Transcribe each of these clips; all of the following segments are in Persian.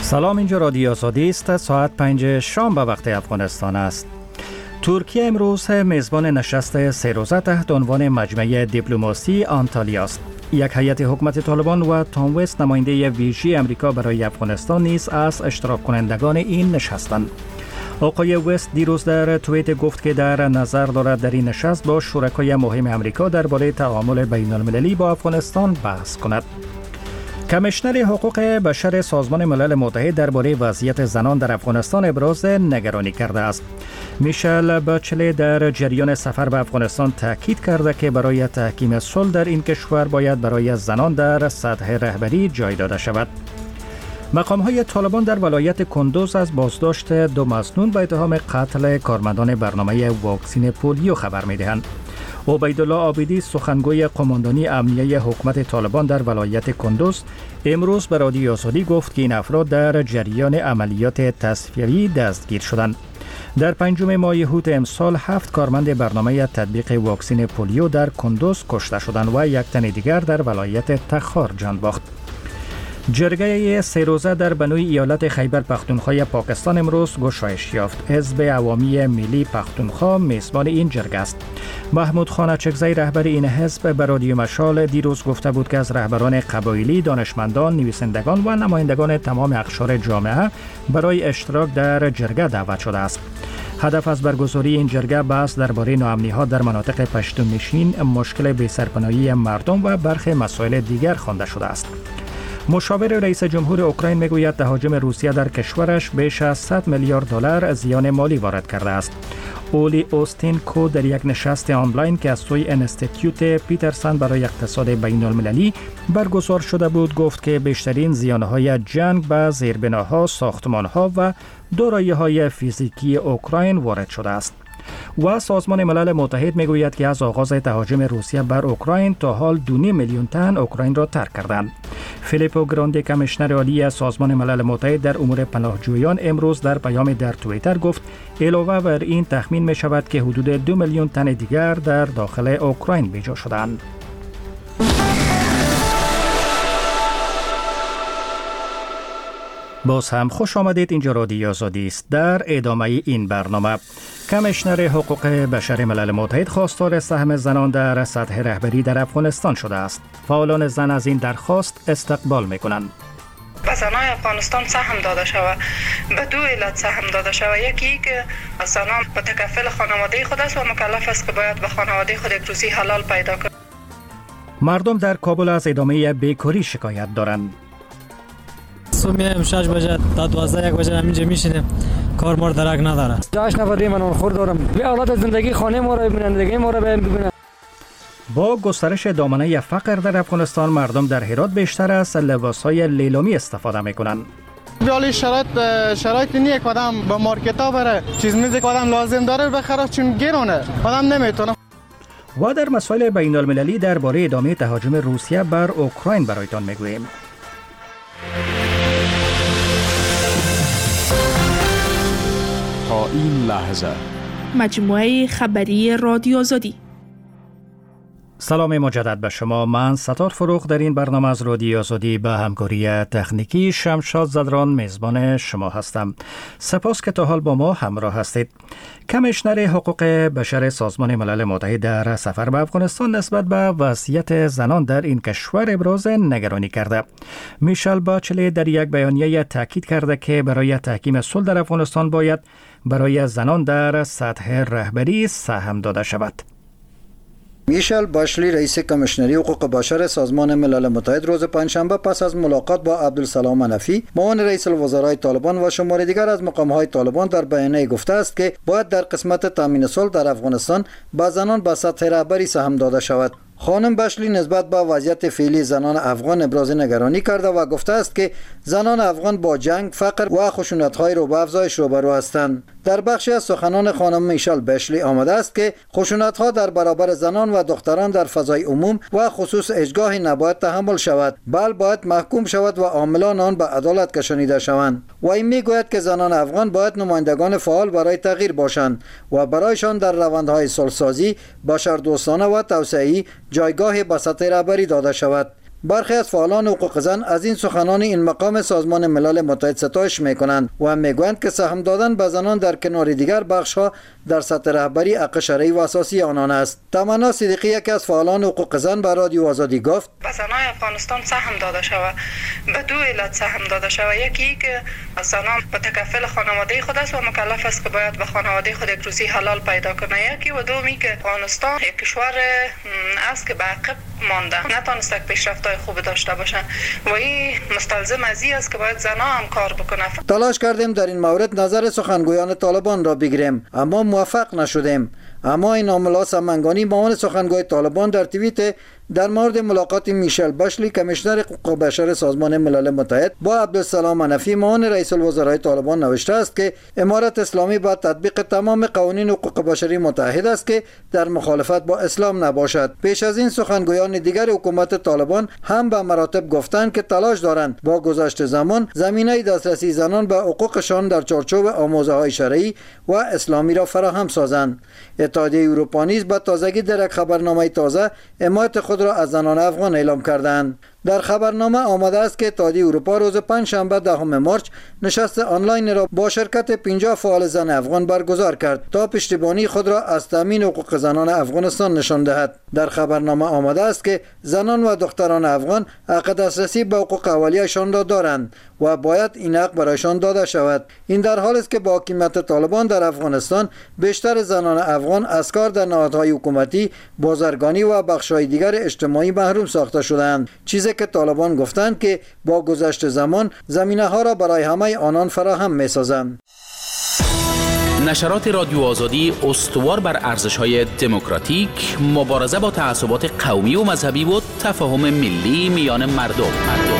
سلام، اینجا رادیو آزادی است. ساعت 5 شام به وقت افغانستان است. ترکیه امروز میزبان نشست 3 روزه تحت عنوان مجمع دیپلماسی آنتالیا است. یک هیئت حکومت طالبان و تام وست نماینده ویژه امریکا برای افغانستان نیز از اشتراک کنندگان این نشستند. آقای وست دیروز در توییت گفت که در نظر دارد در این نشست با شرکای مهم امریکا درباره تعامل بین المللی با افغانستان بحث کند. کمیشنر حقوق بشر سازمان ملل متحد درباره وضعیت زنان در افغانستان ابراز نگرانی کرده است. میشل باچله در جریان سفر به افغانستان تاکید کرده که برای تحکیم صلح در این کشور باید برای زنان در سطح رهبری جای داده شود. مقام‌های طالبان در ولایت کندوز از بازداشت 2 مسنون به اتهام قتل کارمندان برنامه واکسین پولیو خبر می‌دهند. عبیدالله عابدی سخنگوی قماندانی امنیه حکومت طالبان در ولایت کندوز امروز به رادیو آزادی گفت که این افراد در جریان عملیات تصفیه‌ای دستگیر شدند. در 5 ماه اوت امسال 7 کارمند برنامه تطبیق واکسین پولیو در کندوز کشته شدند و 1 تن دیگر در ولایت تخار جان باخت. جرگه 3 روزه در بنوی ایالت خیبر پختونخوا پاکستان امروز گشایش یافت. حزب عوامی ملی پختونخوا میزبان این جرگه است. محمود خان اچکزی رهبر این حزب به رادیو مشال دیروز گفته بود که از رهبران قبایلی، دانشمندان، نویسندگان و نمایندگان تمام اقشار جامعه برای اشتراک در جرگه دعوت شده است. هدف از برگزاری این جرگه بحث درباره ناامنی‌ها در مناطق پشتوننشین، مشکل بی‌سرپناهی مردم و برخی مسائل دیگر خوانده شده است. مشاور رئیس جمهور اوکراین میگوید تهاجم روسیه در کشورش بیش از 100 میلیارد دلار زیان مالی وارد کرده است. اولی اوستینکو در یک نشست آنلاین که از سوی انستیتیوت پیترسن برای اقتصاد بین المللی برگزار شده بود گفت که بیشترین زیانهای جنگ به زیربناها، ساختمانها و دارایی‌های فیزیکی اوکراین وارد شده است. و سازمان ملل متحد میگوید که از آغاز تهاجم روسیه بر اوکراین تا حال 2.5 میلیون تن اوکراین را ترک کردند. فیلیپو گراندی کمیشنر عالی سازمان ملل متحد در امور پناهجویان امروز در پیام در توییتر گفت علاوه بر این تخمین می شود که حدود 2 میلیون تن دیگر در داخل اوکراین بیجا شدند. باز هم خوش آمدید. اینجا رادیو آزادی است. در ادامه این برنامه کمیشنر حقوق بشر ملل متحد خواستار سهم زنان در سطح رهبری در افغانستان شده است. فعالان زن از این درخواست استقبال می‌کنند. به زنان افغانستان سهم داده شود. به 2 علت سهم داده شود. یکی که زنان متکفل خانواده خود است و مکلف است که باید به خانواده خود یک روزی حلال پیدا کند. مردم در کابل از ادامه بیکاری شکایت دارند. صبح میایم 6 بجه تا 12 1 بجه همینجا میشینیم، کار ما درک نداره. 8 نفر من خور دارم. به حالت زندگی خانه ما را ببینن، زندگی ما را ببینن. با گسترش دامنه فقر در افغانستان مردم در هرات بیشتر از لباس‌های لیلامی استفاده می‌کنند. بیالی شرایط نیه که آدم به مارکت ها بره چیز میزه که آدم لازم داره بخره چون گرونه آدم نمیتونه. و در مسائل بین المللی درباره ادامه تهاجم روسیه بر اوکراین برایتان میگوییم. تا این لحظه مجموعه خبری رادیو آزادی. سلام مجدد به شما. من ستار فروغ در این برنامه از رادیو آزادی به همکاری تکنیکی شمشاد زدران میزبان شما هستم. سپاس که تا حال با ما همراه هستید. کمیشنر حقوق بشر سازمان ملل متحد در سفر به افغانستان نسبت به وضعیت زنان در این کشور ابراز نگرانی کرده. میشل باچله در یک بیانیه تاکید کرده که برای تحکیم صلح در افغانستان باید برای زنان در سطح رهبری سهم داده شود. میشل باشلی رئیس کمیشنری حقوق بشر سازمان ملل متحد روز پنجشنبه پس از ملاقات با عبدالسلام منفی معاون رئیس الوزرای طالبان و شمار دیگر از مقام‌های طالبان در بیانیه گفته است که باید در قسمت تامین صلح در افغانستان به زنان به سطح رهبری سهم داده شود. خانم باشلی نسبت به وضعیت فعلی زنان افغان ابراز نگرانی کرده و گفته است که زنان افغان با جنگ، فقر و خشونت‌های رو به افزایش روبرو هستند. در بخشی از سخنان خانم میشل باشلی آمده است که خشونت‌ها در برابر زنان و دختران در فضای عموم و خصوص اجگاهی نباید تحمل شود، بل باید محکوم شود و عاملان آن به عدالت کشانیده شوند. و این میگوید که زنان افغان باید نمایندگان فعال برای تغییر باشند و برایشان در روندهای صلح‌سازی، بشردوستانه و توسعه‌ای جایگاه به سطح رهبری داده شود. برخی از فعالان حقوق زن از این سخنان این مقام سازمان ملل متحد ستایش میکنند و میگویند که سهم دادن به زنان در کنار دیگر بخش‌ها در سطح رهبری حق شرعی و اساسی آنان است. تمنا صدیقی یکی از فعالان حقوق زن به رادیو آزادی گفت: به زنان افغانستان سهم داده شود. به دو علت سهم داده شود. یکی که زنان متکفل خانواده خود است و مکلف است که باید به خانواده خود یک روزی حلال پیدا کنه. یکی و دومی که افغانستان یک کشور است که به عقب مانده، نتونسته پیشرفت‌های خوب داشته باشند و این مستلزم از این است که باید زنان هم کار بکنه. تلاش کردیم در این مورد نظر سخنگویان طالبان را بگیریم اما موفق نشدیم. اما این عاملا سمنگانی معاون سخنگوی طالبان در توییت در مورد ملاقات میشل باشلی کمیشنر حقوق بشر سازمان ملل متحد با عبدالسلام حنفی معاون رئیس الوزرای طالبان نوشته است که امارت اسلامی با تطبیق تمام قوانین حقوق بشری متحد است که در مخالفت با اسلام نباشد. پیش از این سخنگویان دیگر حکومت طالبان هم به مراتب گفتند که تلاش دارند با گذشت زمان زمینه دسترسی زنان به حقوقشان در چارچوب آموزه‌های شرعی و اسلامی را فراهم سازند. اتحادیه اروپا نیز به تازگی در یک خبرنامه تازه حمایت خود را از زنان افغان اعلام کردند. در خبرنامه آمده است که اتحادیه اروپا روز پنجشنبه 10 مارس نشست آنلاین را با شرکت 50 فعال زن افغان برگزار کرد تا پشتیبانی خود را از تامین حقوق زنان افغانستان نشان دهد. در خبرنامه آمده است که زنان و دختران افغان حق دسترسی به حقوق اولیه‌شان را دارند و باید این حق برایشان داده شود. این در حالی است که با حکومت طالبان در افغانستان بیشتر زنان افغان از کار در نهادهای حکومتی، بازرگانی و بخش‌های دیگر اجتماعی محروم ساخته شدند، چیزی که طالبان گفتند که با گذشت زمان زمینه‌ها را برای همه آنان فراهم می‌سازند. نشرات رادیو آزادی استوار بر ارزش‌های دموکراتیک، مبارزه با تعصبات قومی و مذهبی و تفاهم ملی میان مردم.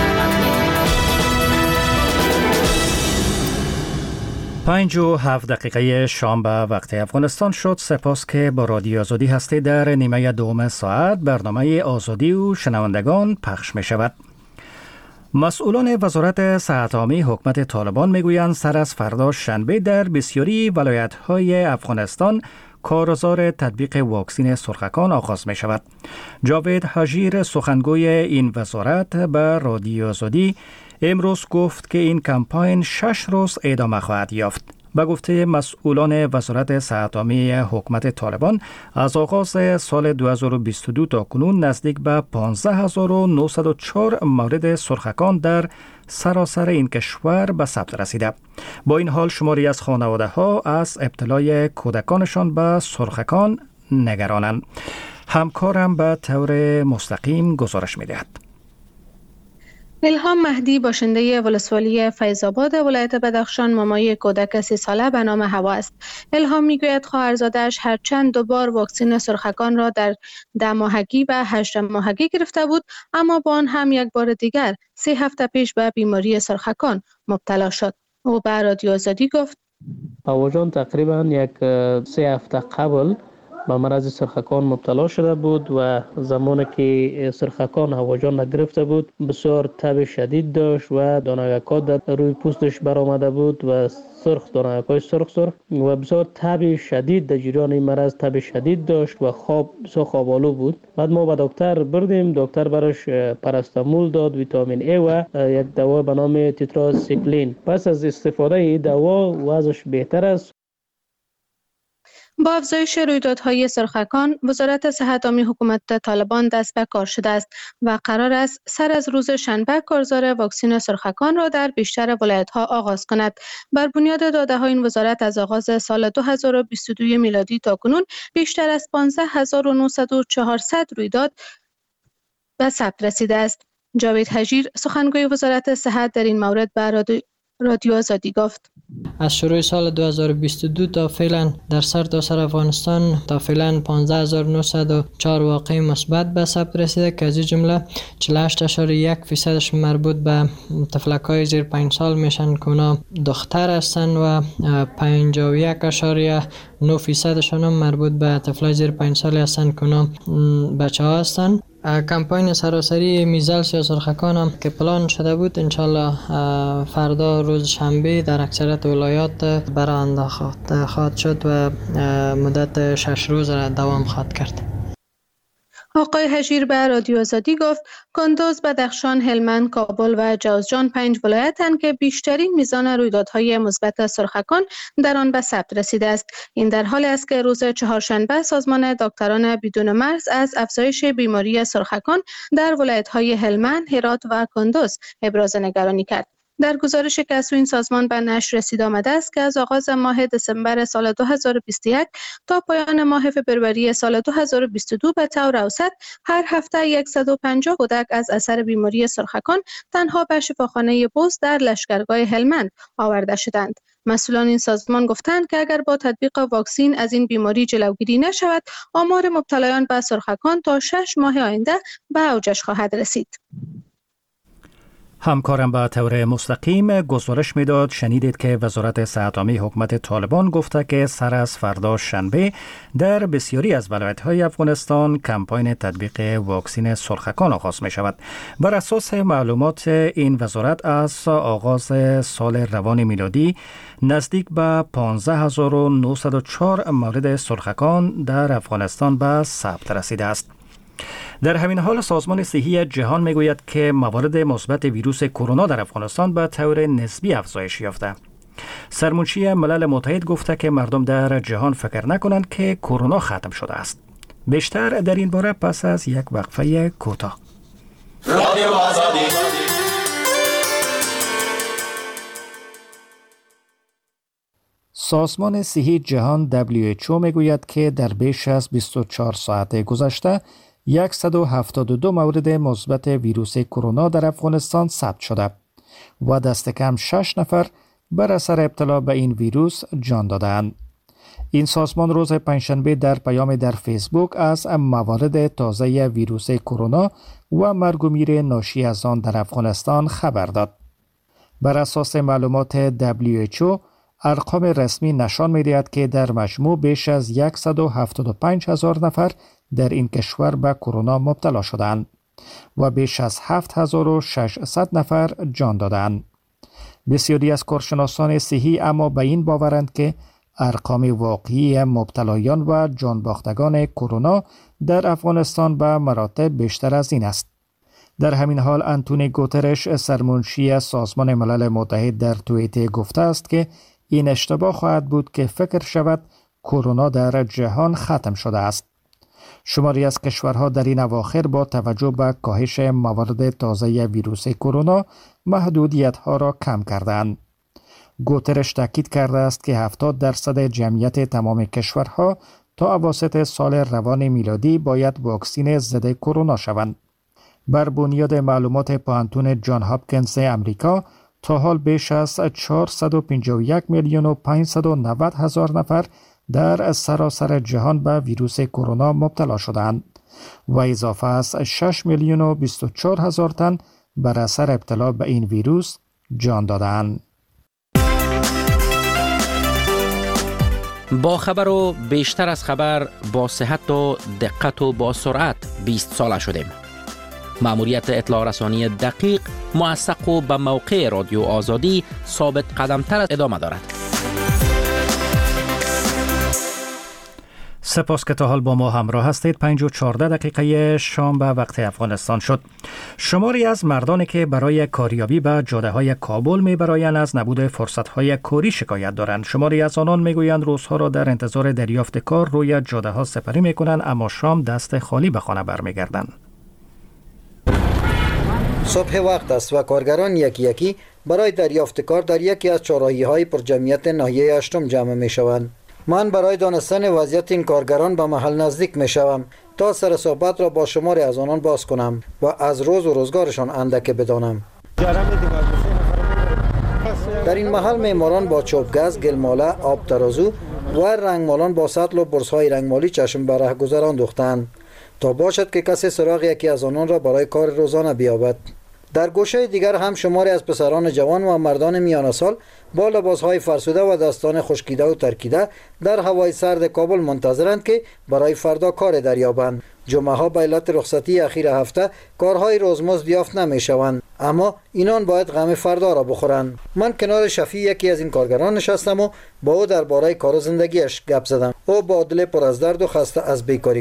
5:07 شام به وقت افغانستان شد. سپاس که با رادیو آزادی هستید. در نیمه دوم ساعت برنامه آزادی و شنوندگان پخش می شود. مسئولان وزارت صحت عامه حکومت طالبان میگویند سر از فردا شنبه در بسیاری ولایت‌های افغانستان کارزار تطبیق واکسین سرخکان آغاز می شود. جاوید حجیر سخنگوی این وزارت به رادیو آزادی امروز گفت که این کمپاین 6 روز ادامه خواهد یافت. به گفته مسئولان وزارت صحت عامه حکومت طالبان از آغاز سال 2022 تا کنون نزدیک به 15904 مورد سرخکان در سراسر این کشور به ثبت رسیده. با این حال شماری از خانواده ها از ابتلای کودکانشان به سرخکان نگرانند. همکارم به طور مستقیم گزارش می‌دهد. الهام مهدی باشنده ولسوالی فیض‌آباد ولایت بدخشان مامای کودک 3 ساله به نام هوا است. الهام میگوید خواهرزاده‌اش هر چند 2 بار واکسن سرخکان را در 10 ماهگی و 8 ماهگی گرفته بود، اما با آن هم یک بار دیگر 3 هفته پیش به بیماری سرخکان مبتلا شد. او به رادیو آزادی گفت: هوا جان تقریبا یک 3 هفته قبل به مرض سرخکان مبتلا شده بود و زمانی که سرخکان هوا جان نگرفته بود بسیار تب شدید داشت و دانه‌ها در روی پوستش برآمده بود و سرخ دانه‌های سرخ و بسیار تب شدید در جریان این مرض تب شدید داشت و بسیار خواب‌آلود بود. بعد ما به دکتر بردیم، دکتر براش پاراستامول داد، ویتامین ای و یک دوا به نام تتراسیکلین. پس از استفاده این دوا وضعش بهتر است. با افزایش رویدادهای سرخکان، وزارت صحت عامه حکومت طالبان دست به کار شده است و قرار است سر از روز شنبه کارزار واکسن سرخکان را در بیشتر ولایت‌ها آغاز کند. بر بنیاد داده‌های این وزارت از آغاز سال 2022 میلادی تا کنون بیشتر از 15900 رویداد به ثبت رسیده است. جاوید حجیر سخنگوی وزارت صحت در این مورد به رادیو آزادی گفت: از شروع سال 2022 تا فعلا در سرتاسر افغانستان تا فعلا 15904 واقعه مثبت به ثبت رسیده که از این جمله 48.1% مربوط به طفلک‌های زیر 5 سال میشن که اونا دختر هستند و 51.9% مربوط به طفلای زیر 5 سال هستند که اونا بچه‌ها هستند. کمپاین سراسری میزلس یا سرخکان هم که پلان شده بود انشالله فردا روز شنبه در اکثریت ولایات برآورده خواهد شد و مدت 6 روز را دوام خواهد کرد. آقای هژیر به رادیو آزادی گفت کندوز، بدخشان، هلمند، کابل و جوزجان 5 ولایت‌اند که بیشترین میزان رویدادهای مثبت سرخکان در آن به ثبت رسیده است. این در حالی است که روز چهارشنبه سازمان دکتران بدون مرز از افزایش بیماری سرخکان در ولایت‌های هلمند، هرات و کندوز ابراز نگرانی کرد. در گزارشی که از این سازمان به نشر رسید آمده است که از آغاز ماه دسامبر سال 2021 تا پایان ماه فبروری سال 2022 به طور اوسط هر هفته 150 کودک از اثر بیماری سرخکان تنها به شفاخانه بوز در لشکرگاه هلمند آورده شدند. مسئولان این سازمان گفتند که اگر با تطبیق واکسن از این بیماری جلوگیری نشود، آمار مبتلایان به سرخکان تا 6 ماه آینده به اوجش خواهد رسید. همکارم به طور مستقیم گزارش میداد. شنیدید که وزارت صحت عامه حکومت طالبان گفته که سر از فردا شنبه در بسیاری از ولایت‌های افغانستان کمپاین تطبیق واکسن سرخکان آغاز می شود. بر اساس معلومات این وزارت از آغاز سال روان میلادی نزدیک به 15904 مورد سرخکان در افغانستان به ثبت رسیده است. در همین حال سازمان صحی جهان میگوید که موارد مثبت ویروس کرونا در افغانستان به طور نسبی افزایش یافته. سرمنشی ملل متحد گفته که مردم در جهان فکر نکنند که کرونا ختم شده است. بیشتر در این باره پس از یک وقفه کوتاه. سازمان صحی جهان WHO میگوید که در بیش از 24 ساعت گذشته 172 مورد مثبت ویروس کرونا در افغانستان ثبت شده و دست کم 6 نفر بر اثر ابتلا به این ویروس جان دادند. این سازمان روز پنجشنبه در پیام در فیسبوک از موارد تازه ویروس کرونا و مرگ و میر ناشی از آن در افغانستان خبر داد. بر اساس معلومات WHO ارقام رسمی نشان می‌دهد که در مجموع بیش از 175,000 نفر در این کشور به کرونا مبتلا شدند و بیش از 7600 نفر جان دادند. بسیاری از کارشناسان صحی اما به این باورند که ارقام واقعی مبتلایان و جان باختگان کرونا در افغانستان به مراتب بیشتر از این است. در همین حال آنتونی گوترش سرمنشی سازمان ملل متحد در توییت گفته است که این اشتباه خواهد بود که فکر شود کرونا در جهان ختم شده است. شماری از کشورها در این اواخر با توجه به کاهش موارد تازه ویروس کرونا محدودیت‌ها را کم کردند. گوترش تاکید کرده است که 70% جمعیت تمام کشورها تا اواسط سال روان میلادی باید واکسن ضد کرونا شوند. بر بنیاد معلومات پانتون جان هاپکینز امریکا تا حال بیش از 451,590,000 نفر در سراسر جهان به ویروس کرونا مبتلا شدند و اضافه از 6,024,000 تن بر اثر ابتلا به این ویروس جان دادند. با خبر و بیشتر از خبر، با صحت و دقت و با سرعت 20 ساله شدیم. مأموریت اطلاع رسانی دقیق، موثق و به موقع رادیو آزادی ثابت قدمتر ادامه دارد. سپاس که تا حال با ما همراه هستید. 5:14 دقیقه شام به وقت افغانستان شد. شماری از مردانی که برای کاریابی به جاده‌های کابل می‌برایند از نبود فرصت‌های کاری شکایت دارند. شماری از آنان می‌گویند روزها را در انتظار دریافت کار روی جاده‌ها سپری می‌کنند، اما شام دست خالی به خانه برمیگردند. صبح وقت است و کارگران یکی یکی برای دریافت کار در یکی از چهارراهی‌های پرجمعیت ناحیه هشتم جمع می‌شوند. من برای دانستن وضعیت این کارگران به محل نزدیک می‌شوم تا سر صحبت را با شماری از آنان باز کنم و از روز و روزگارشان اندک بدانم. در این محل معماران با چوبگز، گلماله، آب ترازو و رنگمالان با سطل و برس‌های رنگمالی چشم به رهگذر انداختند تا باشد که کسی سراغ یکی از آنان را برای کار روزانه بیابد. در گوشه دیگر هم شماری از پسران جوان و مردان میانه سال با لباسهای فرسوده و دستان خشکیده و ترکیده در هوای سرد کابل منتظرند که برای فردا کار دریابند. جمعه ها به علت رخصتی اخیر هفته کارهای روزمزد یافت نمیشوند، اما اینان باید غم فردا را بخورند. من کنار شفیع یکی از این کارگران نشستم و با او درباره کار و زندگیش گپ زدم. او با دل پر از درد و خسته از بیکاری گفت: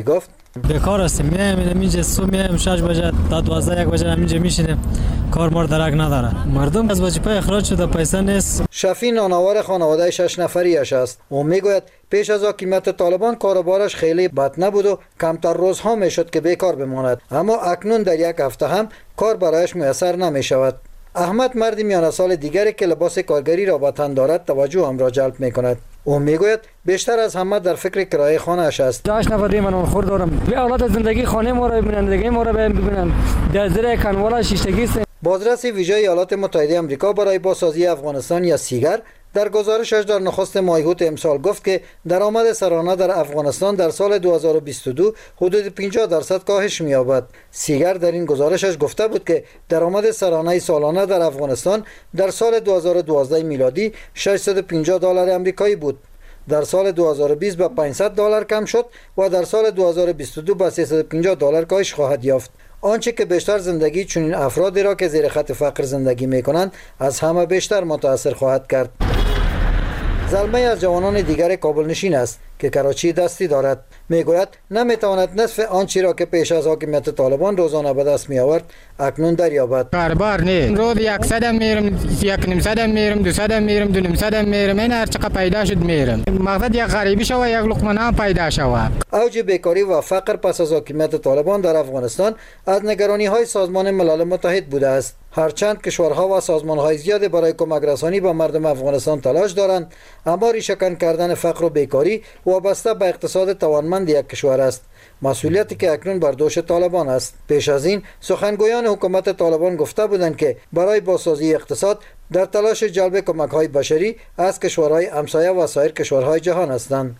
بیکار هستیم، میایم اینجا صبح میایم 6 بجه تا 12 1 بجه اینجا میشینیم، کار مار درک نداره. مردم از وظیفه اخراج شده، پیسه نیست. شفی نانوار خانواده 6 نفریش است. او میگوید پیش از حاکمیت طالبان کاروبارش خیلی بد نبود و کمتر روزها میشد که بیکار بماند، اما اکنون در یک هفته هم کار برایش میسر نمی شود. احمد مردی میان سال دیگری که لباس کارگری را با تن دارد توجه هم را جلب میکند. او میگوید بیشتر از همه در فکر کرایه خانه اش است. 8 نفر من خور دارم. به حالت زندگی خانه ما را ببینن، زندگی ما را ببینن. در زیر کنوال شیشتگی است. بازرس ویژه ایالات متحده آمریکا برای بازسازی افغانستان یا سیگر در گزارشش در نخست مایهوت امسال گفت که درآمد سرانه در افغانستان در سال 2022 حدود 50% کاهش می‌یابد. سیگر در این گزارشش گفته بود که درآمد سرانه سالانه در افغانستان در سال 2012 میلادی $650 آمریکایی بود. در سال 2020 به $500 کم شد و در سال 2022 به $350 کاهش خواهد یافت. آنچه که بیشتر زندگی چنین افرادی را که زیر خط فقر زندگی می‌کنند از همه بیشتر متاثر خواهد کرد. زلمه از جوانان دیگر کابل نشین است که کراچی دستی دارد. میگوید نمیتواند نصف آنچه را که پیش از حاکمیت طالبان روزانه به دست می آورد اکنون دریابد. کاربار نه، روز 100 میرم، 100 میرم، 200 میرم، 200 میرم، این هر چقدر پیدا شد میرم. مقصد یک غریبی شوه، یک لقمه نان پیدا شوه. اوج بیکاری و فقر پس از حاکمیت طالبان در افغانستان از نگرانی های سازمان ملل متحد بوده است. هرچند کشورها و سازمان‌های زیادی برای کمک رسانی به مردم افغانستان تلاش دارند، اما ریشه‌کن کردن فقر و بیکاری وابسته به اقتصاد توانمند یک کشور است، مسئولیتی که اکنون بر دوش طالبان است. پیش از این سخنگویان حکومت طالبان گفته بودند که برای بازسازی اقتصاد در تلاش جلب کمک‌های بشری از کشورهای همسایه و سایر کشورهای جهان هستند.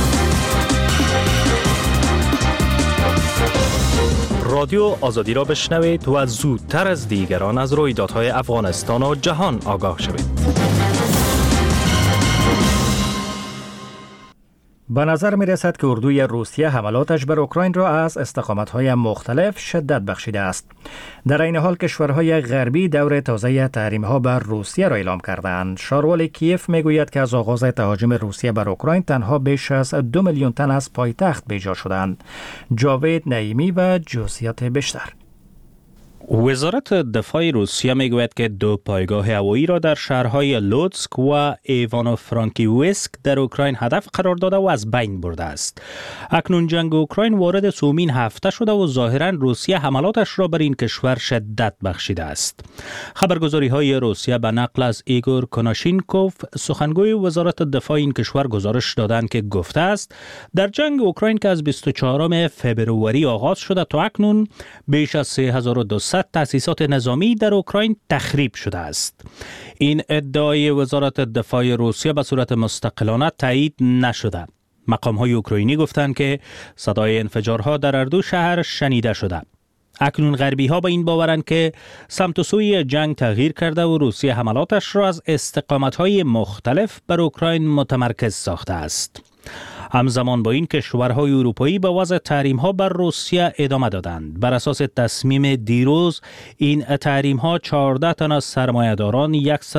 رادیو آزادی را بشنوید و زودتر از دیگران از رویدادهای افغانستان و جهان آگاه شوید. به نظر می رسد که اردوی روسیه حملاتش بر اوکراین را از استقامت‌های مختلف شدت بخشیده است. در این حال کشورهای غربی دور تازه تحریم‌ها بر روسیه را اعلام کردند. شاروال کیف میگوید که از آغاز تهاجم روسیه بر اوکراین تنها بیش از 2 میلیون تن از پایتخت بیجا شدند. جاوید نعیمی و جزئیات بیشتر. وزارت دفاع روسیه میگوید که 2 پایگاه هوایی را در شهرهای لوتسک و ایوانو فرانکیوسک در اوکراین هدف قرار داده و از بین برده است. اکنون جنگ اوکراین وارد سومین هفته شده و ظاهرا روسیه حملاتش را بر این کشور شدت بخشیده است. خبرگزاری های روسیه به نقل از ایگور کناشینکوف سخنگوی وزارت دفاع این کشور گزارش دادند که گفته است در جنگ اوکراین که از 24 فبروری آغاز شده تا اکنون بیش از 3200 تأسیسات نظامی در اوکراین تخریب شده است. این ادعای وزارت دفاع روسیه به صورت مستقلانه تایید نشده. مقام‌های اوکراینی گفتند که صدای انفجارها در هر دو شهر شنیده شده. اکنون غربی‌ها به این باورند که سمت و سوی جنگ تغییر کرده و روسیه حملاتش را از استقامت‌های مختلف بر اوکراین متمرکز ساخته است. همزمان با این کشورهای اروپایی به وضع تحریم‌ها بر روسیه ادامه دادند. بر اساس تصمیم دیروز این تحریم‌ها 14 تن از سرمایه‌داران،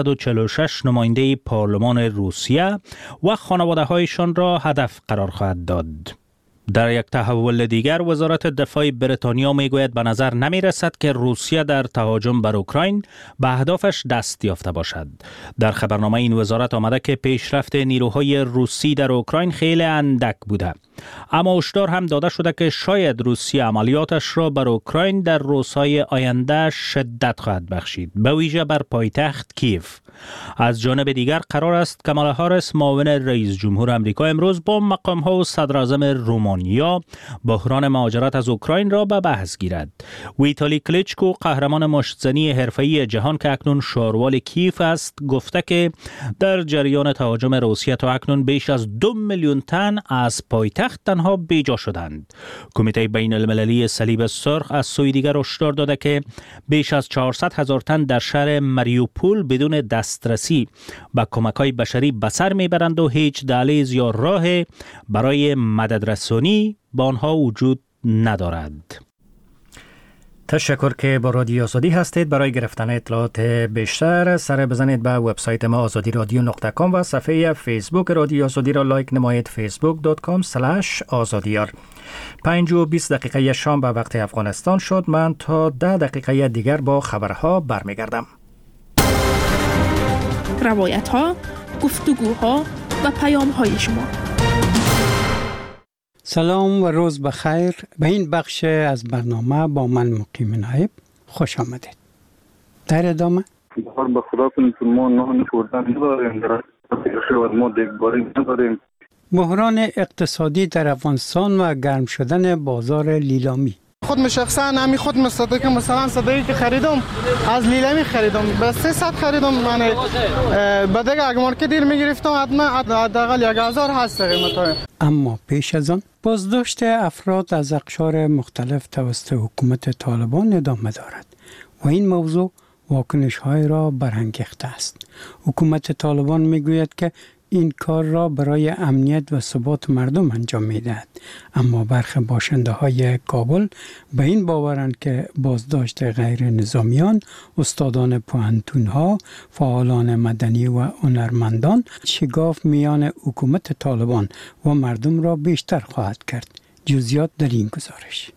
146 نماینده پارلمان روسیه و خانواده‌هایشان را هدف قرار خواهد داد. در یک تحول دیگر وزارت دفاع بریتانیا میگوید به نظر نمی رسد که روسیه در تهاجم بر اوکراین به اهدافش دست یافته باشد. در خبرنامه این وزارت آمده که پیشرفت نیروهای روسی در اوکراین خیلی اندک بوده، اما هشدار هم داده شده که شاید روسیه عملیاتش را بر اوکراین در روزهای آینده شدت خواهد بخشید، به ویژه بر پایتخت کیف. از جانب دیگر قرار است کامالا هاریس معاون رئیس جمهور آمریکا امروز با مقام‌ها و صدر اعظم رومانیا بحران مهاجرت از اوکراین را به بحث گیرد. ویتالی کلیچکو قهرمان مشت‌زنی حرفه‌ای جهان که اکنون شاروال کیف است گفته که در جریان تهاجم روسیه تا اکنون بیش از 2 میلیون تن از پایتخت تنها بیجا شدند. کمیته بین المللی صلیب سرخ از سوی دیگر هشدار داده که بیش از 400,000 تن در شهر ماریوپول بدون دسترسی به کمک‌های بشری به سر میبرند و هیچ دهلیز یا راه برای مدد رسانی به آنها وجود ندارد. تشکر که با رادیو آزادی هستید. برای گرفتن اطلاعات بیشتر سر بزنید به وبسایت ما azadiradyo.com و صفحه فیسبوک رادیو آزادی را لایک نمایید facebook.com/azadiyar. 5:20 شام به وقت افغانستان شد. من تا 10 دقیقه دیگر با خبرها برمیگردم. روایت‌ها، گفتگوها و پیام‌های شما. سلام و روز بخیر. به این بخش از برنامه با من مقیم نایب خوش آمدید. در ادامه بخار به خدا کنید که ما نان خوردن نداریم، ما دیگباری نداریم. بحران اقتصادی در افغانستان و گرم شدن بازار لیلامی. خود شخصا همی خود مصدقه مثلا صدقی که خریدم از لیلامی خریدم به 300 خریدم. من به دیگه اگه مارکت دیر میگرفتم حداقل 1000 هست قیمت. اما پیش از آن بازداشت افراد از اقشار مختلف توسط حکومت طالبان ادامه دارد و این موضوع واکنش‌های را برانگیخته است. حکومت طالبان میگوید که این کار را برای امنیت و ثبات مردم انجام می‌دهد، اما برخی باشنده‌های کابل به این باورند که بازداشت غیر نظامیان، استادان پوهنتون‌ها، فعالان مدنی و هنرمندان شگاف میان حکومت طالبان و مردم را بیشتر خواهد کرد. جزئیات در این گزارش.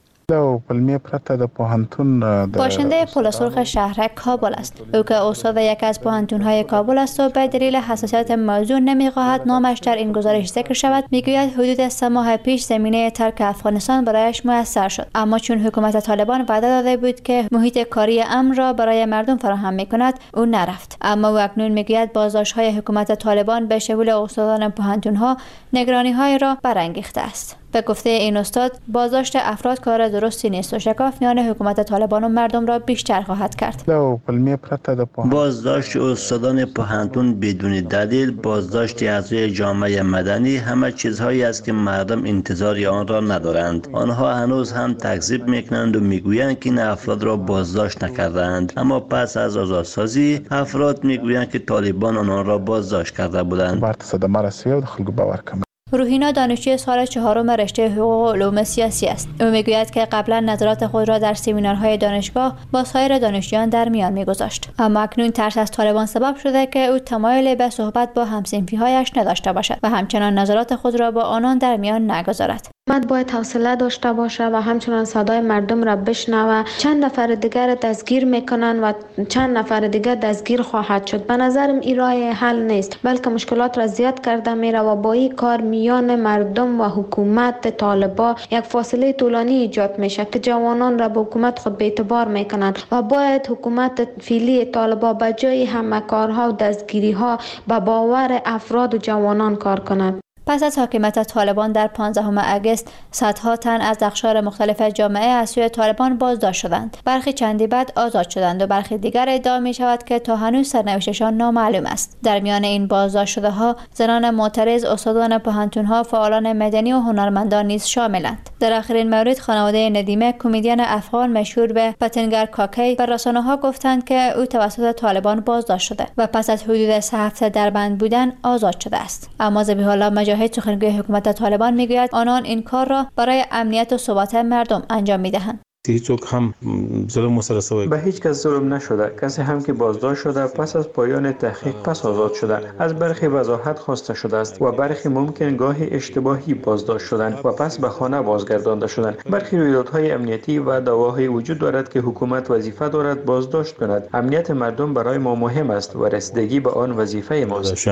باشنده پل سرخ شهرک کابل است. او که استاد یک از پوهنتون‌های کابل است و به دلیل حساسیت موضوع نمی‌خواهد نامش در این گزارش ذکر شود، میگوید حدود 3 ماه پیش زمینه ترک افغانستان برایش میسر شد، اما چون حکومت طالبان وعده داده بود که محیط کاری امن را برای مردم فراهم می‌کند، او نرفت. اما او اکنون میگوید بازداشت‌های حکومت طالبان به شمول استادان پوهنتون‌ها نگرانی‌های را برانگیخته است. به گفته این استاد، بازداشت افراد کار درستی نیست و شکاف میان حکومت طالبان و مردم را بیشتر خواهد کرد. بازداشت استادان پوهنتون بدون دلیل، بازداشت اعضای جامعه مدنی، همه چیزهایی است که مردم انتظار آن را ندارند. آنها هنوز هم تکذیب میکنند و میگویند که این افراد را بازداشت نکردند، اما پس از آزادسازی افراد میگویند که طالبان آنها را بازداشت کرده بودند. روحینا دانشجوی سال 4 رشته حقوق و علوم سیاسی است. او میگوید که قبلا نظرات خود را در سمینارهای دانشگاه با سایر دانشجویان در میان میگذاشت، اما اکنون ترس از طالبان سبب شده که او تمایل به صحبت با هم‌صنفی‌هایش نداشته باشد و همچنان نظرات خود را با آنان در میان نگذارد. حکومت باید حوصله داشته باشه و همچنان صدای مردم را بشنوه. چند نفر دیگر دستگیر میکنن و چند نفر دیگر دستگیر خواهد شد. به نظرم این راه حل نیست، بلکه مشکلات را زیاد کرده میره و با این کار میان مردم و حکومت طالبان یک فاصله طولانی ایجاد میشه که جوانان را به حکومت خود به اعتبار میکنند و باید حکومت فعلی طالبان به جای همه کارها و دستگیری ها به باور افراد و جوانان کار کند. پس از حاکمیت طالبان در 15 اگست صدها تن از اقشار مختلف جامعه از سوی طالبان بازداشت شدند. برخی چندی بعد آزاد شدند و برخی دیگر ادعا می شود که تا هنوز سرنوشتشان نامعلوم است. در میان این بازداشت شده ها زنان معترض، استادان پوهنتون‌ها، فعالان مدنی و هنرمندان نیز شاملند. در آخرین مورد خانواده ندیمه، کمدین افغان مشهور به پتنگر کاکی، به رسانه‌ها گفتند که او توسط طالبان بازداشت شده و پس از حدود 3 هفته در بند بودن آزاد شده است. اما ذبیح الله مجاهد، سخنگوی حکومت طالبان، میگوید آنان این کار را برای امنیت و ثبات مردم انجام میدهند. هیچ هم ظلم مسلسل به هیچ کس ظلم نشده. کسی هم که بازداشت شده پس از پایان تحقیق پس آزاد شده. از برخی وضاحت خواسته شده است و برخی ممکن گاهی اشتباهی بازداشت شدند و پس به خانه بازگردانده شدند. برخی رویدادهای امنیتی و دعواهای وجود دارد که حکومت وظیفه دارد بازداشت کند. امنیت مردم برای ما مهم است و رسیدگی به آن وظیفه ماست.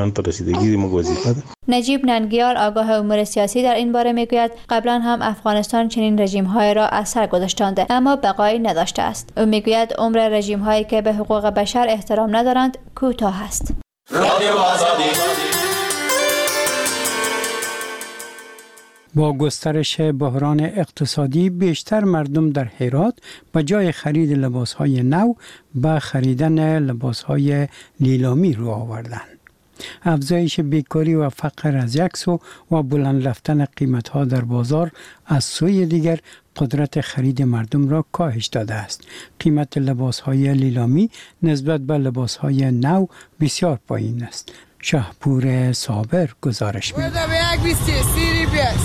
نجیب ننگیال، آگاه امور سیاسی، در این باره میگوید قبلا هم افغانستان چنین رژیم‌های را از سر گذاشتند اما بقایی نداشته است. او میگوید عمر رژیم‌هایی که به حقوق بشر احترام ندارند کوتاه است. با گسترش بحران اقتصادی بیشتر مردم در هرات به جای خرید لباس‌های نو به خریدن لباس‌های لیلامی رو آوردند. افزایش بیکاری و فقر از یک سو و بلند رفتن قیمت‌ها در بازار از سوی دیگر قدرت خرید مردم را کاهش داده است. قیمت لباس‌های لیلامی نسبت به لباس‌های نو بسیار پایین است. شهپور صابر گزارش می‌دهد.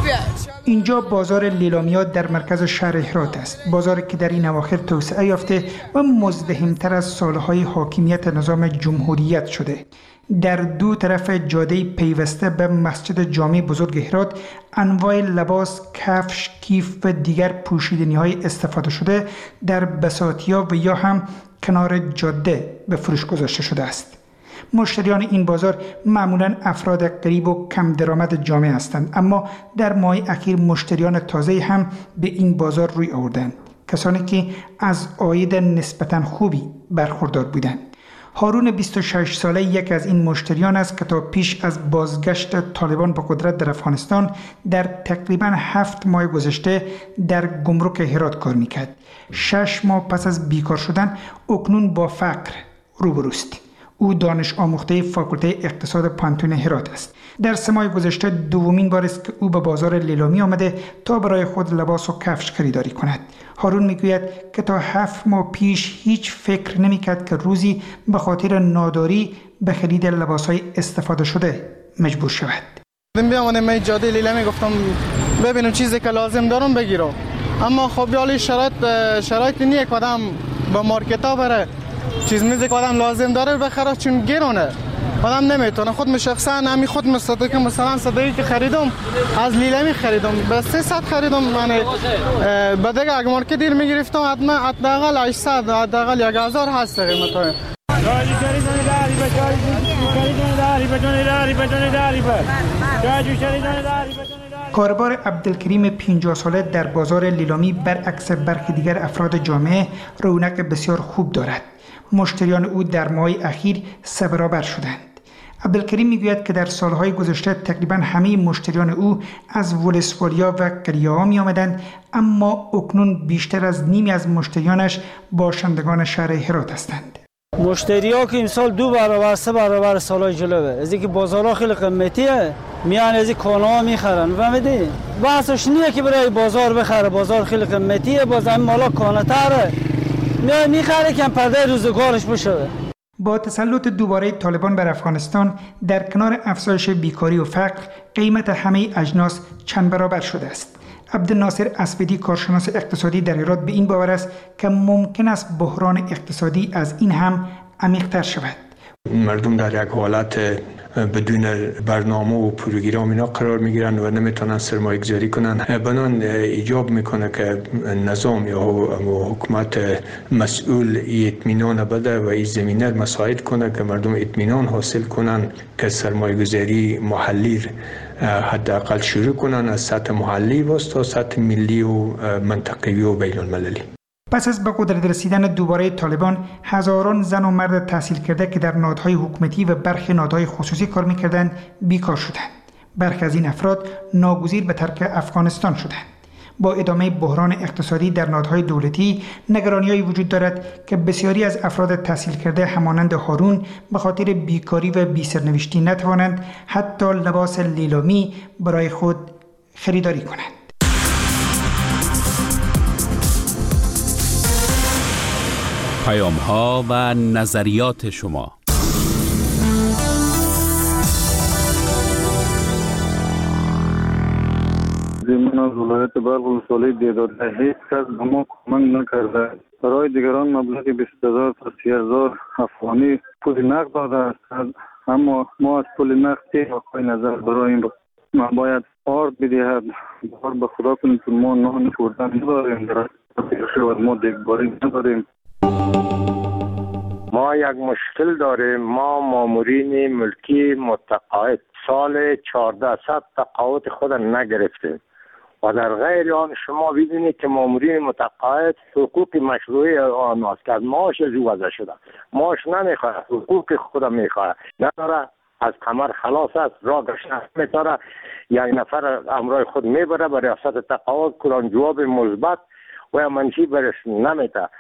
اینجا بازار لیلامیات در مرکز شهر هرات است. بازاری که در این اواخر توسعه یافته و مزدحم‌تر از سالهای حاکمیت نظام جمهوریت شده. در دو طرف جاده پیوسته به مسجد جامع بزرگ هرات انواع لباس، کفش، کیف و دیگر پوشیدنی‌های استفاده شده در بساطیا و یا هم کنار جاده به فروش گذاشته شده است. مشتریان این بازار معمولاً افراد غریب و کم درآمد جامعه هستند، اما در ماه اخیر مشتریان تازه هم به این بازار روی آوردند، کسانی که از عاید نسبتاً خوبی برخوردار بودند. هارون 26 ساله یک از این مشتریان است که تا پیش از بازگشت طالبان به قدرت در افغانستان در تقریباً 7 ماه گذشته در گمرک هرات کار میکرد. 6 ماه پس از بیکار شدن اکنون با فقر روبروست. او دانش آموخته فاکولته اقتصاد پانتون هرات است. در 3 ماه گذشته دومین بار است که او به بازار لیلامی آمده تا برای خود لباس و کفش خریداری کند. هارون میگوید که تا 7 ماه پیش هیچ فکر نمیکرد که روزی به خاطر ناداری به خرید لباسهای استفاده شده مجبور شود. بیامدم من جاده لیلامی گفتم ببینم چیزی که لازم دارم بگیرم، اما خب یالی شرایط نیه که آدم با مارکت ها بره چیز میزی که آدم لازم داره بخره، چون گرونه آدم نمیتونه. خود شخصا همی خود مصدقه مثلا صدقی که خریدم از لیلامی خریدم به 300 خریدم، یعنی به دیگه اگه مارکت دیر میگرفتم حداقل 800 حداقل 1000 هست قیمتای. کاربار عبدالکریم 50 ساله در بازار لیلامی برعکس برخی دیگر افراد جامعه رونق بسیار خوب دارد. مشتریان او در ماه اخیر 3 برابر شدند. عبدالکریم میگوید که در سالهای گذشته تقریبا همه مشتریان او از ولسوالیا و قریه‌ها می آمدند، اما اکنون بیشتر از نیمی از مشتریانش باشندگان شهر هرات هستند. مشتری‌ها که امسال 2 برابر 3 برابر سالهای جلوه، از اینکه بازارها خیلی قیمتیه میان از این کالاها میخرن. فهمیدی؟ بحثش نیه که برای بازار بخره، بازار خیلی قیمتیه، باز همین مالا کانه‌تره میخره که پرده روزگارش بشه. با تسلط دوباره طالبان بر افغانستان در کنار افزایش بیکاری و فقر، قیمت همه اجناس چند برابر شده است. عبدالناصر اسودی کارشناس اقتصادی در هرات به این باور است که ممکن است بحران اقتصادی از این هم عمیق‌تر شود. مردم در یک حالت بدون برنامه و پروگرام اینا قرار میگیرن و نمیتونن سرمایه گذاری کنن. بنان ایجاب میکنه که نظام یا حکومت مسئول اطمینان بده و این زمینه مساعد کنه که مردم اطمینان حاصل کنن که سرمایه گذاری محلی حداقل شروع کنن، از سطح محلی و تا سطح ملی و منطقوی و بین المللی. پس از به قدرت رسیدن دوباره طالبان، هزاران زن و مرد تحصیل کرده که در نهادهای حکومتی و برخی نهادهای خصوصی کار می‌کردند بیکار شدند. برخی از این افراد ناگزیر به ترک افغانستان شدند. با ادامه بحران اقتصادی در نهادهای دولتی، نگرانی‌هایی وجود دارد که بسیاری از افراد تحصیل کرده همانند هارون به خاطر بیکاری و بی‌سرنوشتی نتوانند حتی لباس لیلامی برای خود خریداری کنند. پیام‌ها و نظریات شما. من از ولایت بلخ ولسوالی دیدار هیچ کس به ما کمک نکرده. برای دیگران مبلغ 20,000 تا 30,000 افغانی پول نقد داده است، اما ما از پول نقد واقعی نظر برای این ما باید آرد بدهد. بار به خدا کنید که ما نان خوردن نداریم، در ما دیگباری نداریم. ما یک مشکل داریم. ما مامورین ملکی متقاعد سال 1400 تقاعد خود نگرفتیم و در غیر آن شما بدونید که مامورین متقاعد حقوق مشروعی آنهاست که از معاش از او وضع شده. معاش نمیخواه، حقوق خود میخواه، نداره، از کمر خلاص است، راه گشتن میتاره، یک نفر امرای خود میبره به ریاست تقاعد، کلان جواب مثبت و منفی برش نمیده.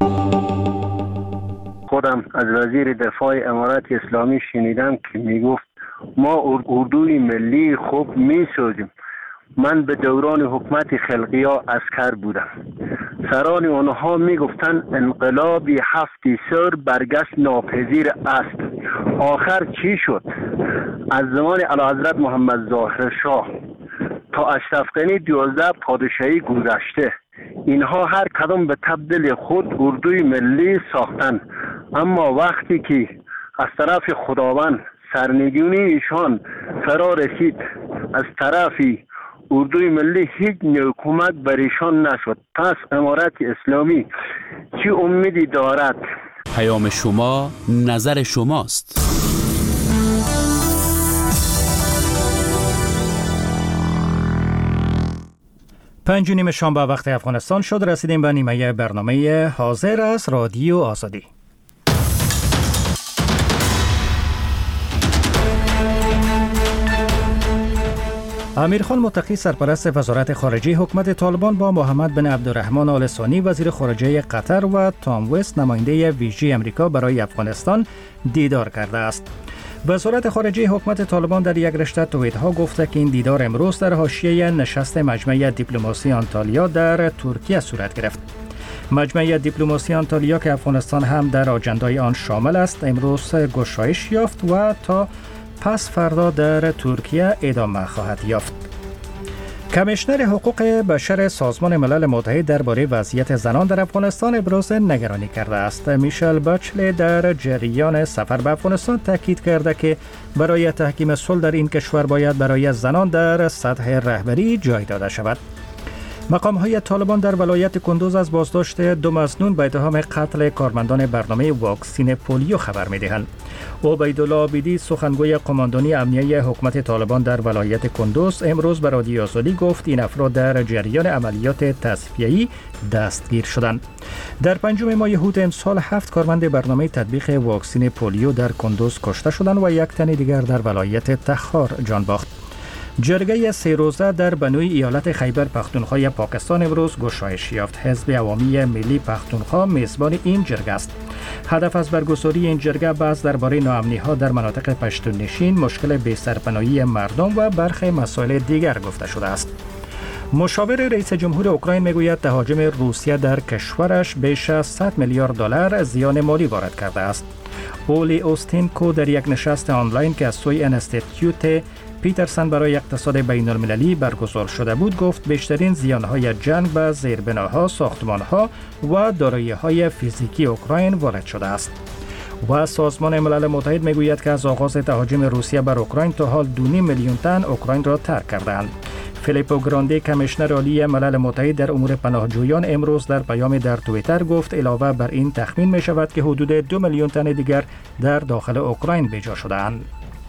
خودم از وزیر دفاع امارات اسلامی شنیدم که میگفت ما اردوی ملی خوب میسازیم. من به دوران حکومت خلقیا عسکر بودم. سران آنها میگفتن انقلابی 7 سر برگشت ناپذیر است. آخر چی شد؟ از زمان اعلیحضرت محمد ظاهر شاه تا اشرف غنی 12 پادشاهی گذشته، اینها هر کدام به تبدیل خود اردوی ملی ساختن، اما وقتی که از طرف خداوند سرنگونی ایشان فرا رسید، از طرف اردوی ملی هیچ کمک بر ایشان نشد. پس امارت اسلامی چه امیدی دارد؟ پیام شما نظر شماست. 5:30 شام به وقت افغانستان شد. رسیدیم به نیمه برنامه حاضر است رادیو آزادی. امیرخان متقی سرپرست وزارت خارجه حکومت طالبان با محمد بن عبدالرحمن آل ثانی وزیر خارجه قطر و تام وست نماینده ویژه امریکا برای افغانستان دیدار کرده است. وزارت خارجه حکومت طالبان در یک رشته توییت‌ها گفته که این دیدار امروز در حاشیه نشست مجمع دیپلماسی آنتالیا در ترکیه صورت گرفت. مجمع دیپلماسی آنتالیا که افغانستان هم در آجندای آن شامل است، امروز گشایش یافت و تا پس فردا در ترکیه ادامه خواهد یافت. کمیشنر حقوق بشر سازمان ملل متحد درباره وضعیت زنان در افغانستان ابراز نگرانی کرده است. میشل بچلت در جریان سفر به افغانستان تاکید کرده که برای تحکیم صلح در این کشور باید برای زنان در سطح رهبری جای داده شود. مقام‌های طالبان در ولایت کندوز از بازداشت 2 مظنون به اتهام قتل کارمندان برنامه واکسین پولیو خبر می‌دهند. عبیدالله عابدی سخنگوی قماندانی امنیه حکومت طالبان در ولایت کندوز امروز به رادیو آزادی گفت این افراد در جریان عملیات تصفیه‌ای دستگیر شدند. در 5 ماه هوت امسال 7 کارمند برنامه تطبیق واکسین پولیو در کندوز کشته شدند و یک تن دیگر در ولایت تخار جان باخت. جرگه 3 روزه در بنوی ایالت خیبر پختونخوا پاکستان امروز گشایش یافت. حزب عوامی ملی پختونخوا میزبان این جرگه است. هدف از برگزاری این جرگه بحث درباره ناامنی‌ها در مناطق پشتون نشین، مشکل بی‌سرپناهی مردم و برخی مسائل دیگر گفته شده است. مشاور رئیس جمهور اوکراین میگوید تهاجم روسیه در کشورش بیش از 100 میلیارد دلار زیان مالی وارد کرده است. اولی اوستینکو در یک نشست آنلاین که از سوی انستیتیوت پیترسن برای اقتصاد بین المللی برگزار شده بود گفت بیشترین زیانهای جنگ به زیربناها، ساختمانها و دارایی‌های فیزیکی اوکراین وارد شده است. و سازمان ملل متحد میگوید که از آغاز تهاجم روسیه بر اوکراین تا حال 2.5 میلیون تن اوکراین را ترک کردند. فیلیپو گراندی کمیشنر عالی ملل متحد در امور پناهجویان امروز در پیام در توییتر گفت علاوه بر این تخمین می شود که حدود 2 میلیون تن دیگر در داخل اوکراین بیجا شده‌اند.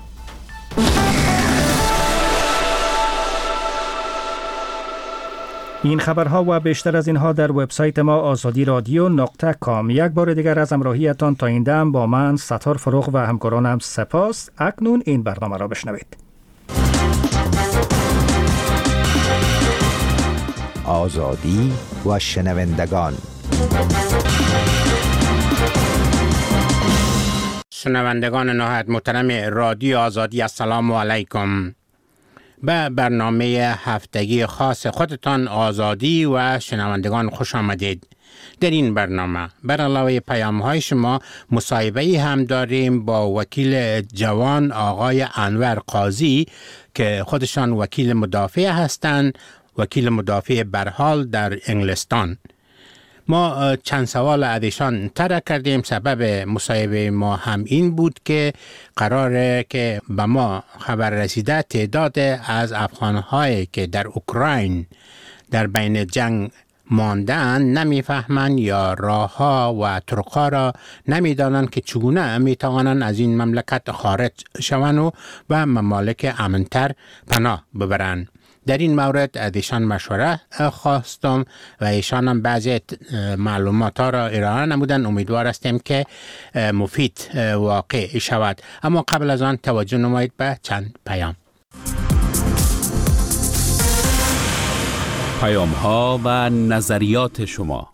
این خبرها و بیشتر از اینها در وبسایت ما azadi.radio.com. یک بار دیگر از همراهیتان تا این دم با من ستار فروغ و همکارانم سپاس. اکنون این برنامه را بشنوید. آزادی و شنوندگان. شنوندگان نهایت محترم رادیو آزادی، السلام علیکم. به برنامه هفتگی خاص خودتان آزادی و شنوندگان خوش آمدید. در این برنامه بر علاوه پیام‌های شما مصاحبه‌ای هم داریم با وکیل جوان آقای انور قاضی که خودشان وکیل مدافع هستند، وکیل مدافع برحال در انگلستان. ما چند سوال از ایشان طرح کردیم. سبب مصاحبه ما هم این بود که قراره که به ما خبر رسیده تعداد از افغان‌هایی که در اوکراین در بین جنگ ماندن نمیفهمند یا راه‌ها و طرق‌ها را نمیدانند که چگونه میتوانند از این مملکت خارج شوند و ممالک امن‌تر پناه ببرند. در این مورد از ایشان مشوره خواستم و ایشان هم بعضی معلومات ها را ارائه نمودن. امیدوار هستیم که مفید واقع شود. اما قبل از آن توجه نمایید به چند پیام. پیام ها و نظریات شما.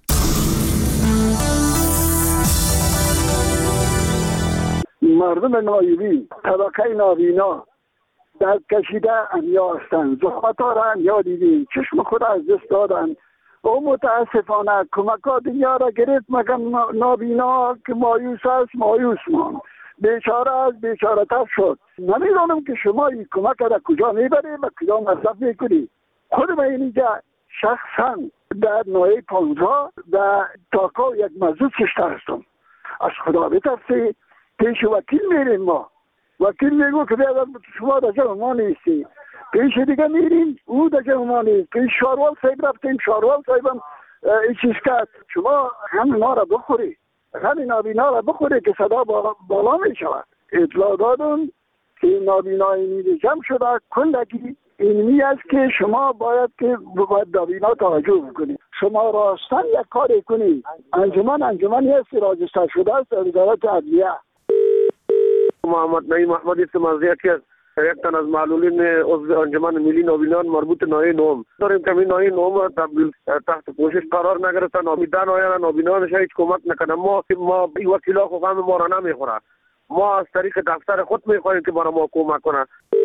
مردم نایبی، طبقه نابینا دست کشیده انیا هستند. زحمت‌ها را انیا دیدیم، چشم خود از دست دادن و متاسفانه کمکات دنیا را گرفت، مگر نابینا که مایوس است مایوس ماند، بیچاره است بیچاره تر شد. نمیدانم که شما این کمک را کجا میبرید و کجا مصرف میکنید. خود من اینجا شخصا در نوعی 15 در تاکا یک مزود کشتر هستم. از خدا بترسی پیش وکیل میریم، ما وکیل میگو که شما در جمع ما نیستی، پیش دیگه میریم او در جمع ما نیست، پیش شاروال صاحب رفتیم، شاروال صاحبم این چیز کرد، شما همین ما را بخوری، همین نابینا را بخوری که صدا بالا می شود. اطلاع دادن که نابینای نیده جمع شده کلگی اینمی است که شما باید که باید نابینا توجه بکنید. شما راستن یک کاری کنید. انجمنی است راجستر شده است در وزارت عدلیه. محمد نعیم محمدی سمازی که یک تن از معلولین عضو انجمن ملی نابینان مربوط نوع نوم داریم که این نوع نوم تحت پوشش قرار نگرفتن، نامیدن آیان نابینانش هیچ کمک نکنه. ما این وکیلا حقوق ما را نمیخوره، ما از طریق دفتر خود میخواهیم که برای ما کمک کنه.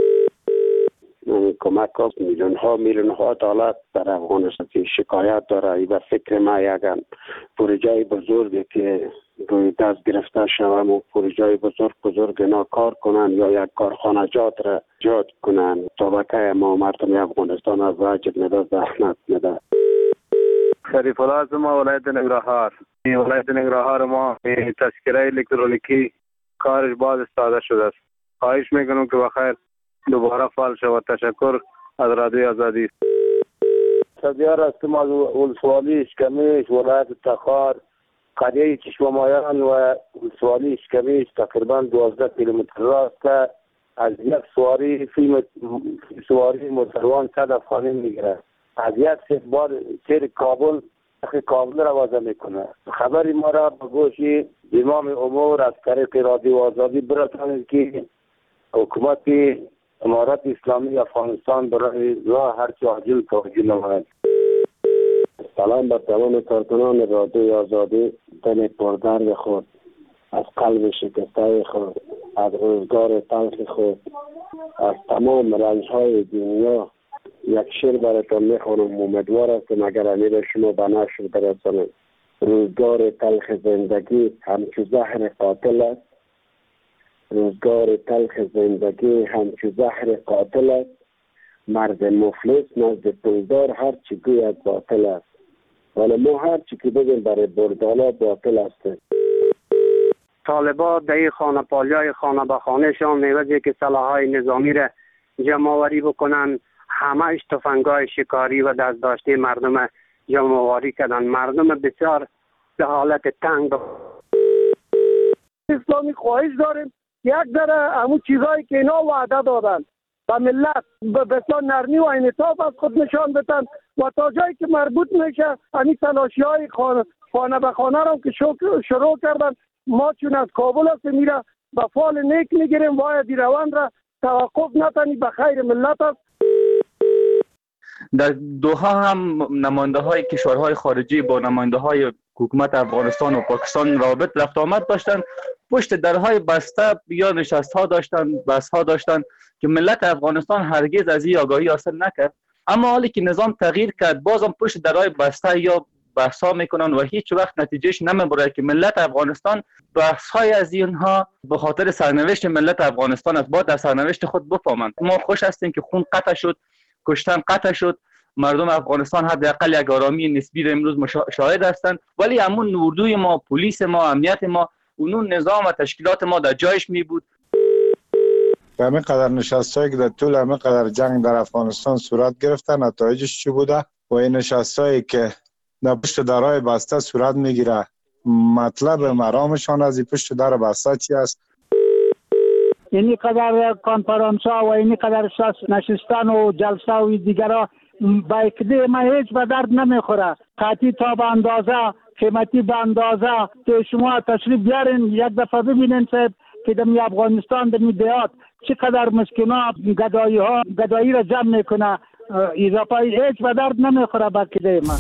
کمک هست میلیون ها دلار در افغانستان که شکایت داره. ای به فکر ما یک پروژه بزرگی که روی دست گرفته شوم و پروژه بزرگ اینا کار کنن یا یک کارخانجات را جاد کنن. طبقه ما مردم افغانستان از واجب نده، زحمت نده. شریف الله از ما ولایت ننگرهار. ولایت ننگرهار ما تذکره الکترونیکی کارش باز استفاده شده است. خواهش میکنم که بخیر دوباره فعال شود. تشکر از رادیو آزادی. صدیار هستم از ولسوالی اشکمیش ولایت تخار. قریه چشمامایان و ولسوالی اشکمیش تقریبا 12 کیلومتر راست که از یک سواری موتروان 100 افغانی میگیره. از یک بار سیر کابل را وضع میکنه. خبری ما را به گوش امام امور از طریق رادیو آزادی برسانید که حکومت امارت اسلامی افغانستان برای راه هرچه عاجل توجه نماید. سلام بر تمام کارکنان رادیو آزادی. دل پردرد خود، از قلب شکسته خود، از روزگار تلخ خود، از تمام رنج‌های دنیا یک شعر براتون میخوانم. امیدوار هستم اگر امیر شما به نشر برسانید. روزگار تلخ زندگی همچو زهر قاتل است. روزگار تلخ زندگی همچو زهر قاتل است. مرد مفلس نزد پولدار هر چی گوید باطل است. ولی ما هر چی که بگیم برای بردالا باطل است. طالبا در خانه پالیای خانه به خانه شان میوزی که سلاحهای نظامی را جمع آوری بکنن، همهش تفنگای شکاری و دست داشته مردم جمع آوری کردن. مردم بسیار به حالت تنگ. اسلامی خواهش داریم یک ذره همون چیزایی که اینا وعده دادن و ملت بسیار نرمی و انعطاف از خود نشان بدن و تا جایی که مربوط میشه همین تلاشی های خانه به خانه را که شروع کردن. ما چون از کابل هست میره به فال نیک میگیریم، باید این روند را توقف نتنی، به خیر ملت است. در دوحه هم نماینده های کشورهای خارجی با نماینده های حکومت افغانستان و پاکستان رابط رفت آمد داشتن. پشت درهای بسته یا نشست ها داشتن، بحث ها داشتن که ملت افغانستان هرگز از این آگاهی حاصل نکرد. اما حالی که نظام تغییر کرد بازم پشت درهای بسته یا بحث ها میکنن و هیچ وقت نتیجهش نمیبره که ملت افغانستان بحث های از اینها به خاطر سرنوشت ملت افغانستان است. باید در سرنوشت خود بفهمند. ما خوش هستیم که خون قطع شد، کشتن قطع شد، مردم افغانستان حداقل یک آرامی نسبی را امروز شاهد هستند، ولی همون اردوی ما، پلیس ما، امنیت ما، اون نظام و تشکیلات ما در جایش می بود. به همین قدر نشستایی که در طول همین قدر جنگ در افغانستان صورت گرفته نتایجش چی بوده و این نشستایی که در پشت درهای بسته صورت میگیره مطلب مرامشان از این پشت در بسته چی است؟ اینی قدر کنفرانس ها و اینی قدر نشستن و جلسه و دیگرها با اکده ما هیچ به درد نمیخوره. قطعی تا به اندازه، قیمتی به اندازه که شما تشریف بیارین یک دفعه ببینین صاحب که در افغانستان در دیات چقدر مسکینا گدایی را جمع میکنه. اضافه هیچ به درد نمیخوره با اکده ما.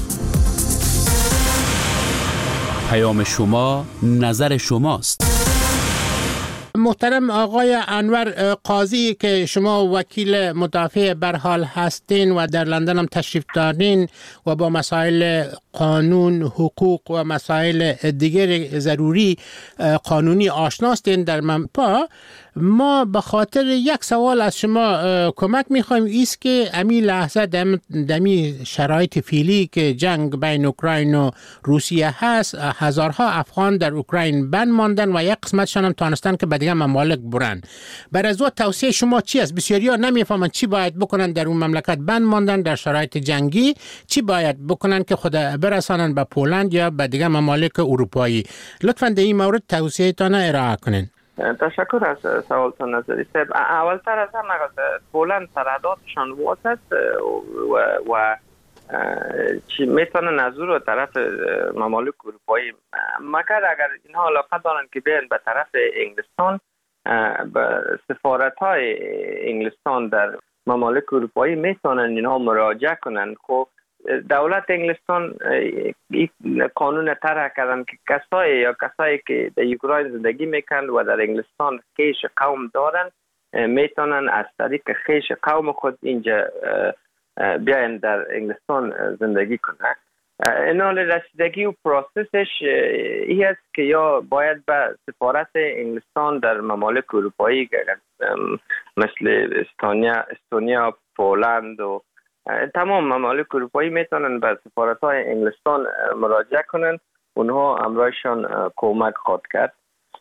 پیام شما نظر شماست. محترم آقای انور قاضی که شما وکیل مدافع برحال هستین و در لندن هم تشریف دارین و با مسائل قانون، حقوق و مسائل دیگر ضروری قانونی آشناستین در منپا، ما به خاطر یک سوال از شما کمک میخوایم ایست که امی لحظه دمی شرایط فعلی که جنگ بین اوکراین و روسیه هست، هزارها افغان در اوکراین بند ماندن و یک قسمتشان هم تانستن که به دیگه ممالک برن. بر از توصیه شما چی است؟ بسیاریا نمیفهمن چی باید بکنن در اون مملکت بند ماندن در شرایط جنگی، چی باید بکنن که خود برسانن به پولند یا به دیگه ممالک اروپایی. لطفاً در این مورد توصیه‌تان ارائه کنین. تشکر از سوالتان نظری صاحب. اولتر از همه پولند سرحداتشان واز است و چی میتونن از رو طرف ممالک اروپایی، مگر اگر اینها علاقه دارن که بیان به طرف انگلستان، به سفارت های انگلستان در ممالک اروپایی میتونن اینها مراجعه کنن. خب دولت انگلستان قانون طرح کردن که کسایی که در اوکراین زندگی میکنن و در انگلستان خیش قوم دارن میتونن از طریق خیش قوم خود اینجا بیاین در انگلستان زندگی کنن. اینال رسیدگی و پروسسش ای است که یا باید به سفارت انگلستان در ممالک اروپایی مثل استونیا، پولند و تمام ممالک اروپایی میتونن به سفارت های انگلستان مراجعه کنن، اونها امرایشان کمک خواهد کرد.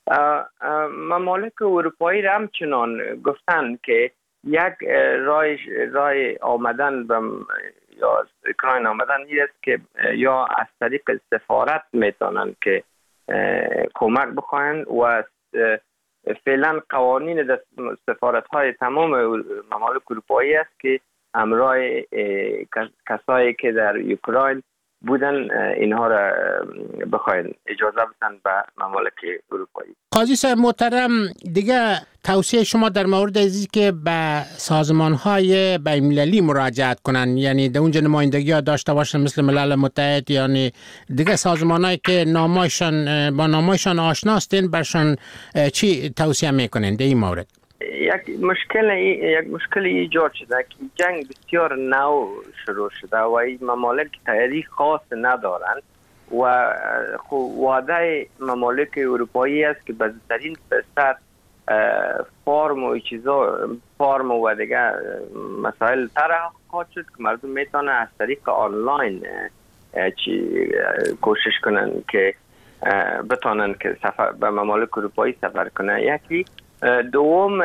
ممالک اروپایی را همچنان گفتن که یک راه آمدن یا اوکراین آمدن این است که یا از طریق سفارت میتونن که کمک بخواین و فعلا قوانین سفارت های تمام ممالک اروپایی است که همراه کسایی که در اوکراین بودن اینها را بخواین اجازه بدن به ممالک اروپایی. قاضی صاحب محترم، دیگه توصیه شما در مورد ازی که به سازمان‌های بین‌المللی مراجعت کنن، یعنی در اونجا نمایندگی ها داشته باشن مثل ملل متحد، یعنی دیگه سازمان‌هایی که با نامایشان آشناستین برشان چی توصیه میکنین در این مورد؟ یک مشکل ایجاد شده که جنگ بسیار نو شروع شده و این ممالک تاریخ خاص ندارن و وعده ممالک اروپایی است که بزرگترین فرصت فرم و دیگه مسائل طرح خواهد شد که مردم میتونن از طریق آنلاین کوشش کنن که بتونن که به ممالک اروپایی سفر کنن. یکی دوم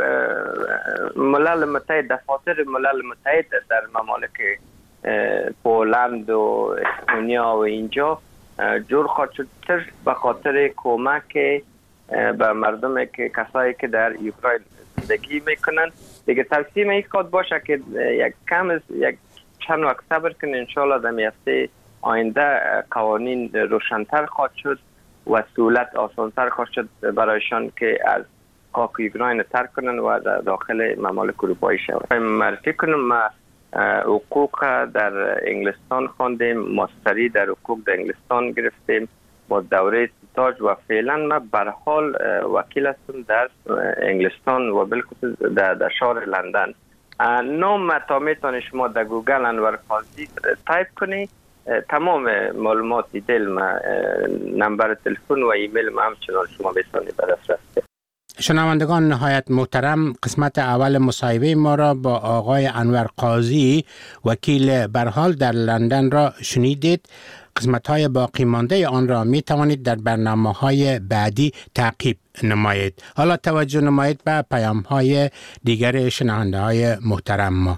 ملل متحد، دفاتر ملل متحد در ممالک پولند و استونیا و اینجا جور خواهد شد به خاطر کمک به مردم که کسایی که در اوکراین زندگی میکنن. دیگه توصیه این خواهد باشه که یک چند وقت صبر کنن، انشاءالله در هفته آینده قوانین روشن‌تر خواهد شد و سهولت آسان‌تر خواهد شد برایشان که از خاک اوکراین ترک کنن و در داخل ممالک اروپایی شوند. معرفی کنم ما حقوق در انگلستان خواندیم، ماستری در حقوق در انگلستان گرفتیم با دوره ستاج و فعلا ما به حال وکیل هستم در انگلستان و بالخصوص در شهر لندن. نام تا میتونید شما در گوگل انور قاضی تایپ کنی، تمام معلومات دیتیل ما، نمبر تلفن و ایمیل ما همچنان شما بتونید بررسی. شنوندگان نهایت محترم، قسمت اول مصاحبه ما را با آقای انور قاضی وکیل برحال در لندن را شنیدید. قسمت‌های باقی مانده آن را می توانید در برنامه‌های بعدی تعقیب نمایید. حالا توجه نمایید به پیام‌های دیگر شنونده‌های محترم ما.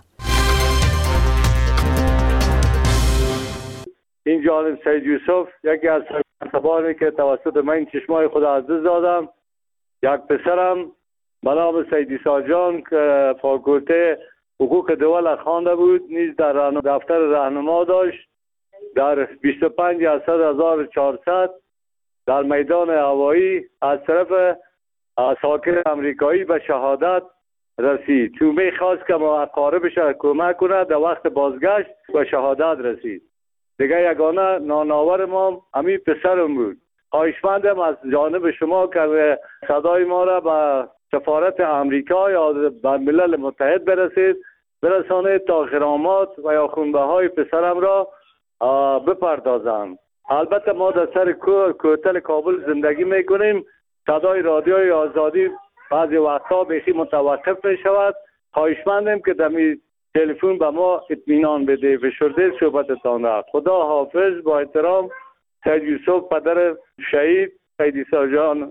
این جانب سید یوسف، یکی از سبانی که توسط من چشمای خود عزیز دادم. یک پسرم به نام سید عیسی جان که فاکولته حقوق دول خوانده بود، نیز در دفتر راهنما داشت. در 25/100/1400 در میدان هوایی از طرف ساکن امریکایی به شهادت رسید. تو میخواست که ما اقاربش کمک کنه، در وقت بازگشت به شهادت رسید. دیگه یگانه ناناور ما همین پسرم بود. خواهشمندم از جانب شما که صدای ما را به سفارت امریکا یا به ملل متحد برسانید تا غرامات و یا خونبه های پسرم را بپردازند. البته ما در سر کوتل کابل زندگی میکنیم. صدای رادیوی آزادی بعضی وقتا بیخی متوقف می شود. خواهشمندم که دمی تلفن به ما اطمینان بده. فشرده صحبتتان را. خدا حافظ. با احترام سید یوسف پدر شهید قیدیسا جان.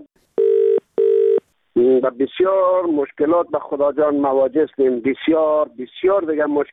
و بسیار مشکلات به خدا جان مواجه هستیم. بسیار دیگه مشکل